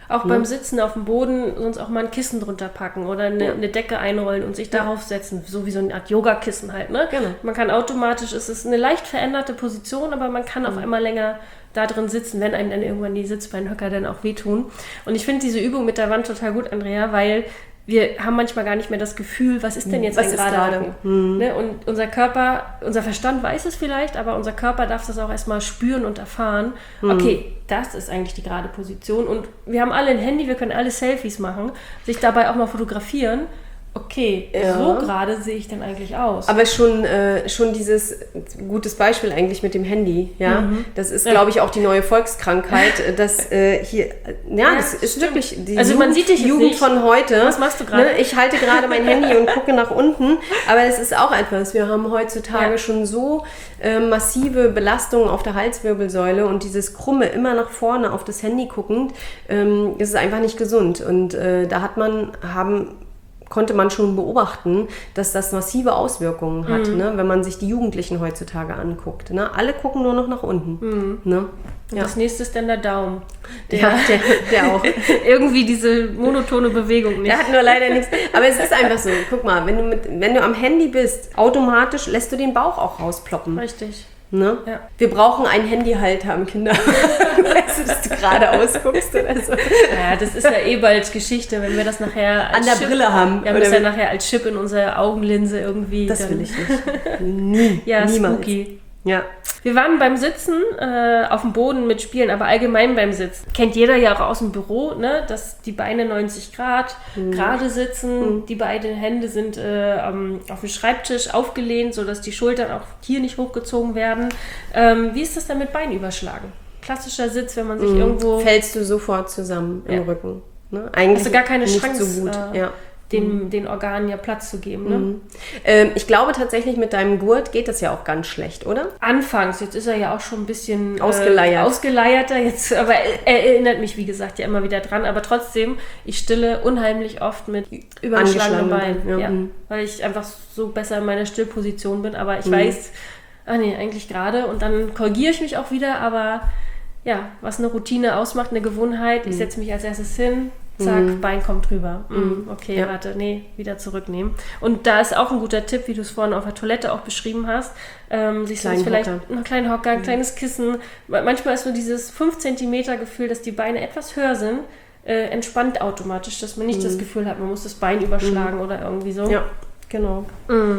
Auch beim Sitzen auf dem Boden sonst auch mal ein Kissen drunter packen oder eine, eine Decke einrollen und sich darauf setzen, so wie so eine Art Yogakissen halt. Ne? Genau. Man kann automatisch, es ist eine leicht veränderte Position, aber man kann auf einmal länger da drin sitzen, wenn einem dann irgendwann die Sitzbeinhöcker dann auch wehtun. Und ich finde diese Übung mit der Wand total gut, Andrea, weil wir haben manchmal gar nicht mehr das Gefühl, was ist denn jetzt Was ein ist gerader gerade? Rücken? Mhm. Ne? Und unser Körper, unser Verstand weiß es vielleicht, aber unser Körper darf das auch erstmal spüren und erfahren. Mhm. Okay, das ist eigentlich die gerade Position. Und wir haben alle ein Handy, wir können alle Selfies machen, sich dabei auch mal fotografieren. Okay, Ja. so gerade sehe ich dann eigentlich aus. Aber schon, äh, schon dieses gutes Beispiel eigentlich mit dem Handy, ja. Mhm. Das ist, Ja. glaube ich, auch die neue Volkskrankheit, dass äh, hier, ja, das ist stimmt. wirklich die Also man Jugend, sieht dich jetzt Jugend nicht. von heute. Was machst du gerade? Ne? Ich halte gerade mein Handy und gucke nach unten, aber es ist auch etwas. Wir haben heutzutage Ja. schon so äh, massive Belastungen auf der Halswirbelsäule und dieses krumme, immer nach vorne auf das Handy guckend, ähm, das ist einfach nicht gesund. Und äh, da hat man, haben konnte man schon beobachten, dass das massive Auswirkungen hat, Mhm. ne? Wenn man sich die Jugendlichen heutzutage anguckt. Ne? Alle gucken nur noch nach unten. Mhm. Ne? Und Ja. das nächste ist dann der Daumen. Der Ja, der, der auch. irgendwie diese monotone Bewegung nicht. Der hat nur leider nichts. Aber es ist einfach so. Guck mal, wenn du, mit, wenn du am Handy bist, automatisch lässt du den Bauch auch rausploppen. Richtig. Ne? Ja. Wir brauchen einen Handyhalter im Kinderwagen. Weißt du, dass du gerade ausguckst oder so. Ja, das ist ja eh bald Geschichte, wenn wir das nachher als An der Chip, Brille haben. Ja, Oder das ja wenn- nachher als Chip in unsere Augenlinse irgendwie. Das dann, will ich nicht. Nie. Ja, Niemals. spooky. Ja. Wir waren beim Sitzen äh, auf dem Boden mit Spielen, aber allgemein beim Sitzen. Kennt jeder ja auch aus dem Büro, ne? Dass die Beine neunzig Grad gerade sitzen, die beiden Hände sind äh, am- auf dem Schreibtisch aufgelehnt, sodass die Schultern auch hier nicht hochgezogen werden. Ähm, wie ist das denn mit Beinüberschlagen? Klassischer Sitz, wenn man sich irgendwo Fällst du sofort zusammen im Ja. Rücken. Ne? Eigentlich Hast du gar keine nicht Chance, so gut. äh, Ja. den, den Organen ja Platz zu geben. Ne? Ähm, ich glaube tatsächlich, mit deinem Gurt geht das ja auch ganz schlecht, oder? Anfangs, jetzt ist er ja auch schon ein bisschen Ausgeleiert. Äh, ausgeleierter, jetzt, aber er, er erinnert mich, wie gesagt, ja immer wieder dran. Aber trotzdem, ich stille unheimlich oft mit übergeschlagenen Angeschlagenen Beinen. Beinen, ja. Ja, Mhm. weil ich einfach so besser in meiner Stillposition bin. Aber ich weiß, ah nee, eigentlich gerade. Und dann korrigiere ich mich auch wieder. Aber ja, was eine Routine ausmacht, eine Gewohnheit. Ich setze mich als erstes hin. Zack, Bein kommt drüber. Mm, okay, Ja. warte, nee, wieder zurücknehmen. Und da ist auch ein guter Tipp, wie du es vorhin auf der Toilette auch beschrieben hast, ähm, sich sonst Kleinen vielleicht Hocker. einen kleinen Hocker, ein kleines Kissen. Manchmal ist so dieses fünf Zentimeter Gefühl, dass die Beine etwas höher sind, äh, entspannt automatisch, dass man nicht das Gefühl hat, man muss das Bein überschlagen oder irgendwie so. Ja, genau.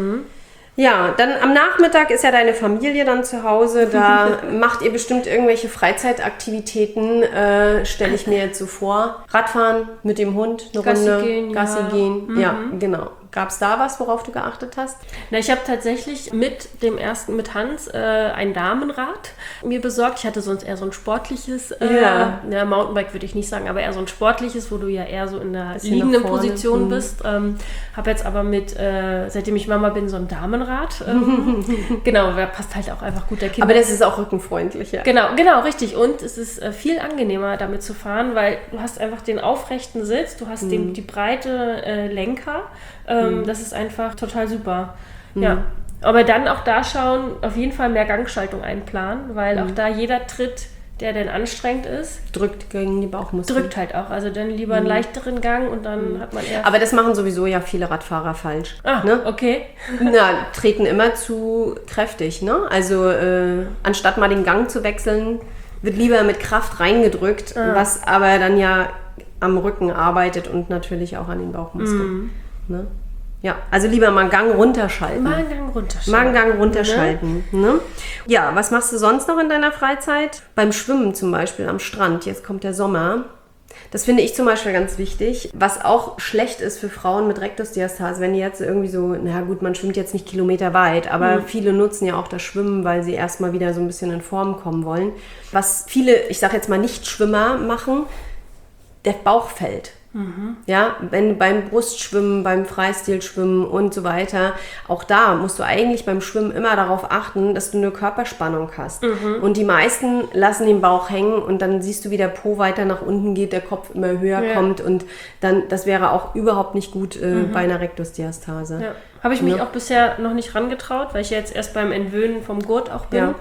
Ja, dann am Nachmittag ist ja deine Familie dann zu Hause. Da macht ihr bestimmt irgendwelche Freizeitaktivitäten, äh, stelle ich mir jetzt so vor. Radfahren mit dem Hund, eine Gassi Runde, gehen, ja. Gassi gehen. Ja, genau. Gab es da was, worauf du geachtet hast? Na, ich habe tatsächlich mit dem ersten, mit Hans, äh, ein Damenrad mir besorgt. Ich hatte sonst eher so ein sportliches, äh, Ja. ja, Mountainbike würde ich nicht sagen, aber eher so ein sportliches, wo du ja eher so in der Bisschen liegenden nach vorne. Position Mhm. bist. Ähm, habe jetzt aber mit, äh, seitdem ich Mama bin, so ein Damenrad. Ähm, genau, da passt halt auch einfach gut der Kinder. Aber das ist auch rückenfreundlicher. Genau, genau, richtig. Und es ist äh, viel angenehmer, damit zu fahren, weil du hast einfach den aufrechten Sitz, du hast Mhm. den, die breite äh, Lenker. Ähm, Das ist einfach total super. Mhm. Ja. Aber dann auch da schauen, auf jeden Fall mehr Gangschaltung einplanen, weil Mhm. auch da jeder Tritt, der denn anstrengend ist, Drückt gegen die Bauchmuskeln. drückt halt auch. Also dann lieber einen leichteren Gang und dann hat man eher... Mhm. Aber das machen sowieso ja viele Radfahrer falsch. ah, Ne? okay. Na, treten immer zu kräftig, ne? Also äh, anstatt mal den Gang zu wechseln, wird lieber mit Kraft reingedrückt, was aber dann ja am Rücken arbeitet und natürlich auch an den Bauchmuskeln. Ne? Ja, also lieber mal Gang runterschalten. Mal einen Gang runterschalten. Mal einen Gang runterschalten. Ne? Ja, was machst du sonst noch in deiner Freizeit? Beim Schwimmen zum Beispiel am Strand. Jetzt kommt der Sommer. Das finde ich zum Beispiel ganz wichtig. Was auch schlecht ist für Frauen mit Rektusdiastase, wenn die jetzt irgendwie so, na gut, man schwimmt jetzt nicht kilometerweit, aber viele nutzen ja auch das Schwimmen, weil sie erstmal wieder so ein bisschen in Form kommen wollen. Was viele, ich sage jetzt mal Nicht-Schwimmer machen, der Bauch fällt. Ja, wenn beim Brustschwimmen, beim Freistilschwimmen und so weiter, auch da musst du eigentlich beim Schwimmen immer darauf achten, dass du eine Körperspannung hast. Und die meisten lassen den Bauch hängen und dann siehst du, wie der Po weiter nach unten geht, der Kopf immer höher Ja. kommt und dann, das wäre auch überhaupt nicht gut äh, bei einer Rektusdiastase. Ja. Habe ich mich Ja. auch bisher noch nicht rangetraut, weil ich ja jetzt erst beim Entwöhnen vom Gurt auch bin. Ja.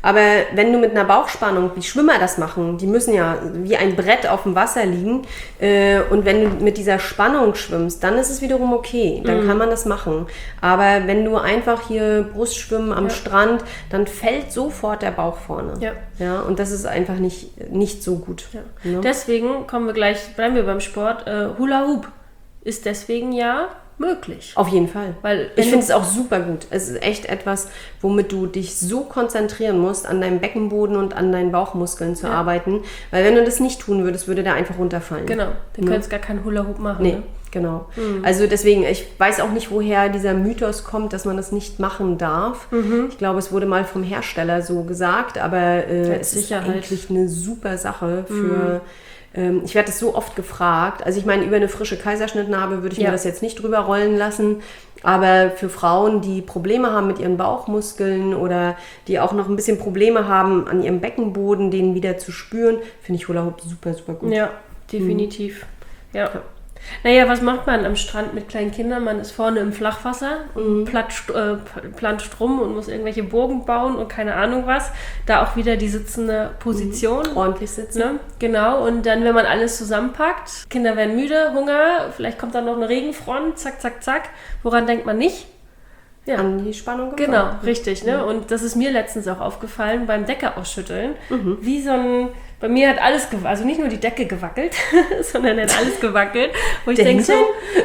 Aber wenn du mit einer Bauchspannung, wie Schwimmer das machen, die müssen ja wie ein Brett auf dem Wasser liegen äh, und wenn du mit dieser Spannung schwimmst, dann ist es wiederum okay, dann mhm. kann man das machen. Aber wenn du einfach hier Brustschwimmen am ja. Strand, dann fällt sofort der Bauch vorne. Ja. Ja, und das ist einfach nicht, nicht so gut. Ja. Ne? Deswegen kommen wir gleich, bleiben wir beim Sport, äh, Hula Hoop ist deswegen ja möglich. Auf jeden Fall. Weil ich finde es auch super gut. Es ist echt etwas, womit du dich so konzentrieren musst, an deinem Beckenboden und an deinen Bauchmuskeln zu ja. arbeiten. Weil wenn du das nicht tun würdest, würde der einfach runterfallen. Genau. Du könntest gar keinen Hula-Hoop machen. Nee, ne? genau. Mhm. Also deswegen, ich weiß auch nicht, woher dieser Mythos kommt, dass man das nicht machen darf. Mhm. Ich glaube, es wurde mal vom Hersteller so gesagt, aber äh, es ist eigentlich eine super Sache für... Mhm. Ich werde das so oft gefragt. Also ich meine, über eine frische Kaiserschnittnarbe würde ich ja. mir das jetzt nicht drüber rollen lassen. Aber für Frauen, die Probleme haben mit ihren Bauchmuskeln oder die auch noch ein bisschen Probleme haben, an ihrem Beckenboden den wieder zu spüren, finde ich Hula Hoop super, super gut. Ja, definitiv. Mhm. Ja. Naja, was macht man am Strand mit kleinen Kindern? Man ist vorne im Flachwasser und mhm. planscht, äh, planscht rum und muss irgendwelche Burgen bauen und keine Ahnung was. Da auch wieder die sitzende Position. Mhm. Ordentlich sitzen. Ne? Genau, und dann, wenn man alles zusammenpackt, Kinder werden müde, Hunger, vielleicht kommt dann noch eine Regenfront, zack, zack, zack. Woran denkt man nicht? Ja. An die Spannung gefahren. Genau, richtig. Ne? Und das ist mir letztens auch aufgefallen beim Decke ausschütteln. Mhm. Wie so ein... Bei mir hat alles gewackelt, also nicht nur die Decke gewackelt, sondern hat alles gewackelt. Wo ich denke so,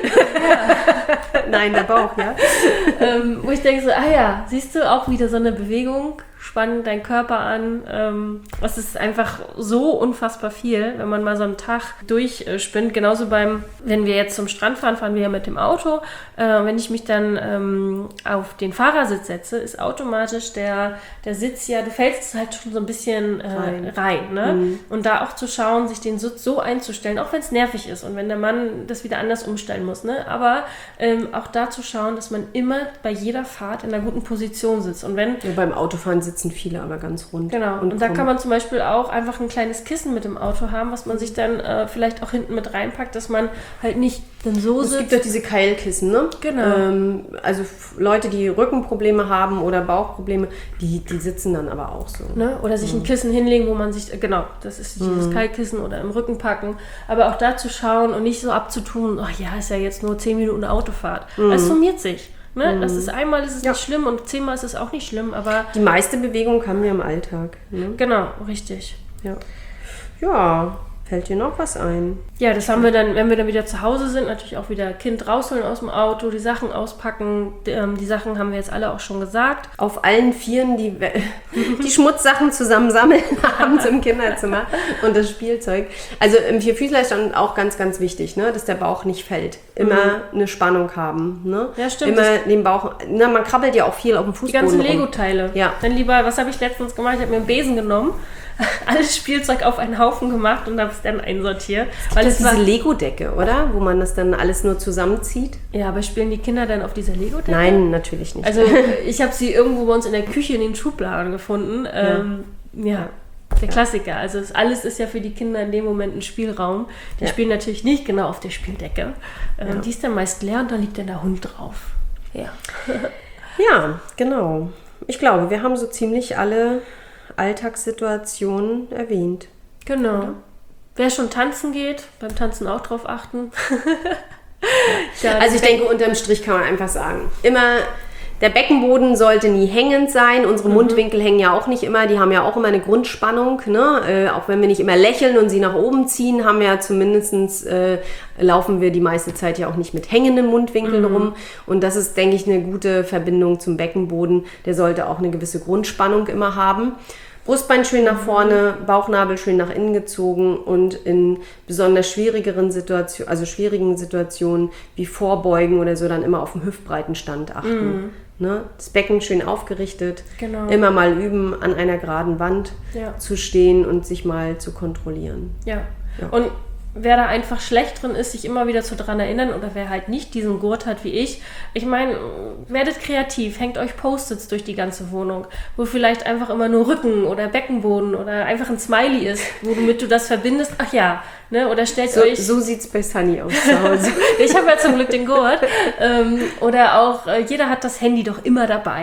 ja. Nein, der Bauch, ja. ähm, wo ich denke so, ah ja, siehst du, auch wieder so eine Bewegung, spann deinen Körper an. Ähm, es ist einfach so unfassbar viel, wenn man mal so einen Tag durchspinnt. Genauso beim, wenn wir jetzt zum Strand fahren, fahren wir ja mit dem Auto. Äh, wenn ich mich dann ähm, auf den Fahrersitz setze, ist automatisch der, der Sitz ja, du fällst halt schon so ein bisschen äh, rein. rein ne? Mhm. Und da auch zu schauen, sich den Sitz so einzustellen, auch wenn es nervig ist und wenn der Mann das wieder anders umstellen muss. Ne? Aber ähm, auch da zu schauen, dass man immer bei jeder Fahrt in einer guten Position sitzt. Und wenn ja, beim Autofahren sitzen viele aber ganz rund. Genau, und, und da kann man zum Beispiel auch einfach ein kleines Kissen mit im Auto haben, was man sich dann äh, vielleicht auch hinten mit reinpackt, dass man halt nicht dann so es sitzt. Es gibt doch diese Keilkissen, ne? Genau. Ähm, also f- Leute, die Rückenprobleme haben oder Bauchprobleme, die, die sitzen dann aber auch so. Ne? Oder sich mhm. ein Kissen hinlegen, wo man sich, äh, genau, das ist dieses mhm. Keilkissen oder im Rücken packen, aber auch da zu schauen und nicht so abzutun, ach ja, ist ja jetzt nur zehn Minuten Autofahrt. Mhm. Es summiert sich. Ne? Das ist einmal ist es ja. nicht schlimm und zehnmal ist es auch nicht schlimm, aber... Die meiste Bewegung haben wir im Alltag. Ne? Genau, richtig. Ja. Ja, fällt dir noch was ein? Ja, das haben wir dann, wenn wir dann wieder zu Hause sind, natürlich auch wieder Kind rausholen aus dem Auto, die Sachen auspacken. Die, ähm, die Sachen haben wir jetzt alle auch schon gesagt. Auf allen Vieren die, die Schmutzsachen zusammensammeln abends im Kinderzimmer und das Spielzeug. Also im Vierfüßler ist dann auch ganz, ganz wichtig, ne, dass der Bauch nicht fällt. Immer mhm. eine Spannung haben. Ne? Ja, stimmt. Immer den Bauch, na, man krabbelt ja auch viel auf dem Fußboden. Die ganzen Lego-Teile. Ja. Dann lieber, was habe ich letztens gemacht? Ich habe mir einen Besen genommen, alles Spielzeug auf einen Haufen gemacht und habe es dann einsortiert. Weil das ist diese Lego-Decke, oder? Wo man das dann alles nur zusammenzieht. Ja, aber spielen die Kinder dann auf dieser Lego-Decke? Nein, natürlich nicht. Also ich habe sie irgendwo bei uns in der Küche in den Schubladen gefunden. Ähm, ja. ja. Der Klassiker. Also das alles ist ja für die Kinder in dem Moment ein Spielraum. Die ja. spielen natürlich nicht genau auf der Spieldecke. Ähm, ja. Die ist dann meist leer und dann liegt dann der Hund drauf. Ja. Ja, genau. Ich glaube, wir haben so ziemlich alle Alltagssituationen erwähnt. Genau. Oder? Wer schon tanzen geht, beim Tanzen auch drauf achten. Ja, also ich denke, unterm Strich kann man einfach sagen, immer... Der Beckenboden sollte nie hängend sein. Unsere mhm. Mundwinkel hängen ja auch nicht immer. Die haben ja auch immer eine Grundspannung. Ne? Äh, auch wenn wir nicht immer lächeln und sie nach oben ziehen, haben wir ja zumindest, äh, laufen wir die meiste Zeit ja auch nicht mit hängenden Mundwinkeln mhm. rum. Und das ist, denke ich, eine gute Verbindung zum Beckenboden. Der sollte auch eine gewisse Grundspannung immer haben. Brustbein schön nach vorne, Bauchnabel schön nach innen gezogen und in besonders schwierigeren Situationen, also schwierigen Situationen wie Vorbeugen oder so, dann immer auf den Hüftbreitenstand achten. Mm. Ne? Das Becken schön aufgerichtet, genau. Immer mal üben, an einer geraden Wand ja. zu stehen und sich mal zu kontrollieren. Ja, ja. Und wer da einfach schlecht drin ist, sich immer wieder zu dran erinnern oder wer halt nicht diesen Gurt hat wie ich. Ich meine, werdet kreativ, hängt euch Post-its durch die ganze Wohnung, wo vielleicht einfach immer nur Rücken oder Beckenboden oder einfach ein Smiley ist, womit du das verbindest. Ach ja, ne? Oder stellt so, euch... So sieht's bei Sunny aus zu Hause. Ich habe ja zum Glück den Gurt. Ähm, oder auch, äh, jeder hat das Handy doch immer dabei.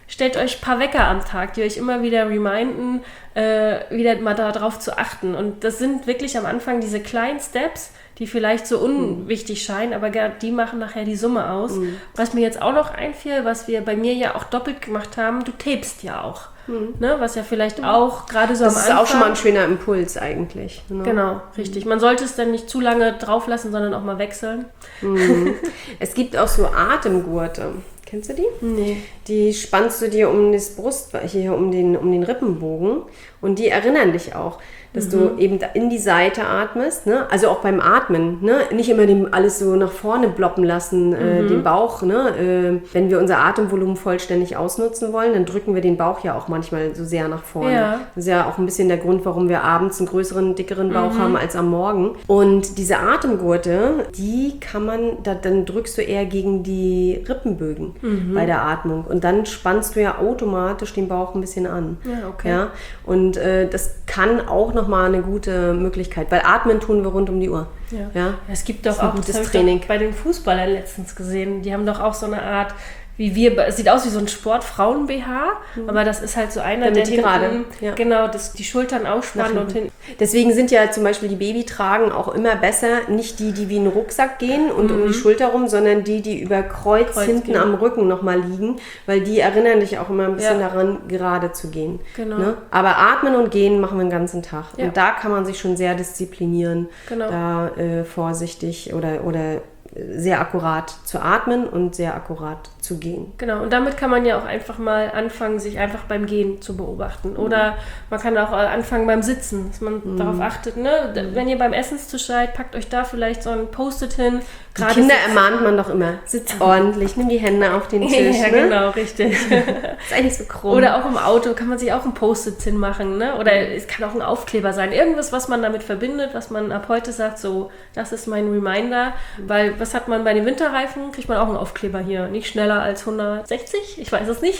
stellt euch ein paar Wecker am Tag, die euch immer wieder reminden, äh, wieder mal darauf zu achten. Und das sind wirklich am Anfang diese kleinen Steps, die vielleicht so unwichtig mhm. scheinen, aber die machen nachher die Summe aus. Mhm. Was mir jetzt auch noch einfiel, was wir bei mir ja auch doppelt gemacht haben, du tapest ja auch. Mhm. Ne, was ja vielleicht mhm. auch gerade so das am Anfang... Das ist auch schon mal ein schöner Impuls eigentlich. Ne? Genau, richtig. Man sollte es dann nicht zu lange drauf lassen, sondern auch mal wechseln. Mhm. Es gibt auch so Atemgurte. Kennst du die? Nee. Die spannst du dir um das Brust, hier um den, um den Rippenbogen und die erinnern dich auch, dass mhm. du eben in die Seite atmest, ne? Also auch beim Atmen, ne? Nicht immer dem alles so nach vorne ploppen lassen, mhm. äh, den Bauch, ne? Äh, wenn wir unser Atemvolumen vollständig ausnutzen wollen, dann drücken wir den Bauch ja auch manchmal so sehr nach vorne. Ja. Das ist ja auch ein bisschen der Grund, warum wir abends einen größeren, dickeren Bauch mhm. haben als am Morgen. Und diese Atemgurte, die kann man, da, dann drückst du eher gegen die Rippenbögen mhm. bei der Atmung und dann spannst du ja automatisch den Bauch ein bisschen an. Ja, okay. Ja? Und äh, das kann auch noch mal eine gute Möglichkeit, weil atmen tun wir rund um die Uhr. Ja. Ja? Ja, es gibt doch ein auch, gutes das habe ich Training. doch bei den Fußballern letztens gesehen, die haben doch auch so eine Art, wie wir, es sieht aus wie so ein Sport-Frauen-B H, mhm. aber das ist halt so einer, Damit der die hinten, gerade, ja. genau, das, die Schultern ausspannen und hinten. Deswegen sind ja zum Beispiel die Babytragen auch immer besser, nicht die, die wie ein Rucksack gehen und mhm. um die Schulter rum, sondern die, die über Kreuz, Kreuz hinten gehen. Am Rücken nochmal liegen, weil die erinnern dich auch immer ein bisschen ja. daran, gerade zu gehen. Genau. Ne? Aber atmen und gehen machen wir den ganzen Tag. Ja. Und da kann man sich schon sehr disziplinieren, genau. da äh, vorsichtig oder, oder sehr akkurat zu atmen und sehr akkurat zu gehen. Genau, und damit kann man ja auch einfach mal anfangen, sich einfach beim Gehen zu beobachten. Oder mhm. man kann auch anfangen beim Sitzen, dass man mhm. darauf achtet, ne? Mhm. Wenn ihr beim Essenstisch seid, packt euch da vielleicht so ein Post-it hin. Die Kinder sitzen. Ermahnt man doch immer, sitz ordentlich, nimm die Hände auf den Tisch. Ja, ne? genau, richtig. Ist eigentlich so krumm. Oder auch im Auto kann man sich auch ein Post-it hinmachen, ne? Oder mhm. es kann auch ein Aufkleber sein. Irgendwas, was man damit verbindet, was man ab heute sagt, so, das ist mein Reminder. Mhm. Weil, was hat man bei den Winterreifen? Kriegt man auch einen Aufkleber hier. Nicht schneller als hundertsechzig? Ich weiß es nicht.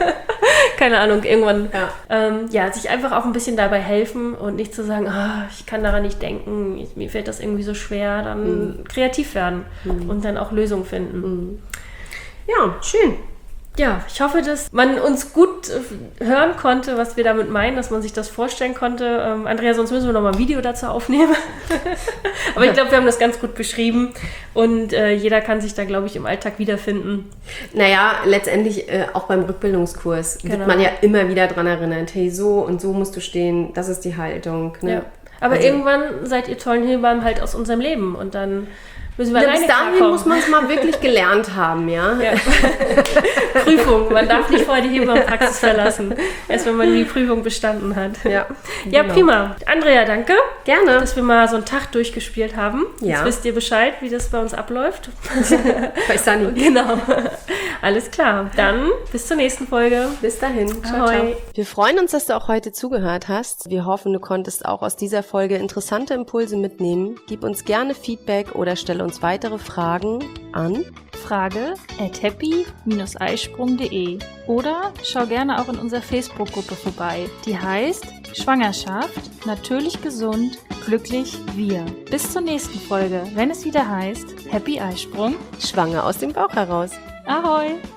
Keine Ahnung, irgendwann. Ja. Ähm, ja, sich einfach auch ein bisschen dabei helfen und nicht zu sagen, oh, ich kann daran nicht denken, ich, mir fällt das irgendwie so schwer. Dann mhm. kreativ werden mhm. und dann auch Lösungen finden. Mhm. Ja, schön. Ja, ich hoffe, dass man uns gut hören konnte, was wir damit meinen, dass man sich das vorstellen konnte. Ähm, Andrea, sonst müssen wir noch mal ein Video dazu aufnehmen. Aber ich glaube, wir haben das ganz gut beschrieben und äh, jeder kann sich da, glaube ich, im Alltag wiederfinden. Naja, letztendlich äh, auch beim Rückbildungskurs genau. wird man ja immer wieder dran erinnert, hey, so und so musst du stehen, das ist die Haltung. Ne? Ja. Aber also, irgendwann seid ihr tollen Hebammen halt aus unserem Leben und dann müssen wir ja, alleine bis dahin klarkommen. Muss man es mal wirklich gelernt haben, ja. ja. Prüfung, man darf nicht vorher die Hebammenpraxis verlassen, erst wenn man die Prüfung bestanden hat. Ja, ja genau. Prima. Andrea, danke. Gerne. Dass wir mal so einen Tag durchgespielt haben. Ja. Jetzt wisst ihr Bescheid, wie das bei uns abläuft. Bei Sunny. Genau. Alles klar. Dann bis zur nächsten Folge. Bis dahin. Ciao, ciao. Wir freuen uns, dass du auch heute zugehört hast. Wir hoffen, du konntest auch aus dieser Folge interessante Impulse mitnehmen. Gib uns gerne Feedback oder stelle uns weitere Fragen an frage at happy dash eisprung punkt de oder schau gerne auch in unserer Facebook-Gruppe vorbei. Die heißt Schwangerschaft, natürlich gesund, glücklich wir. Bis zur nächsten Folge, wenn es wieder heißt Happy Eisprung, schwanger aus dem Bauch heraus. Ahoi!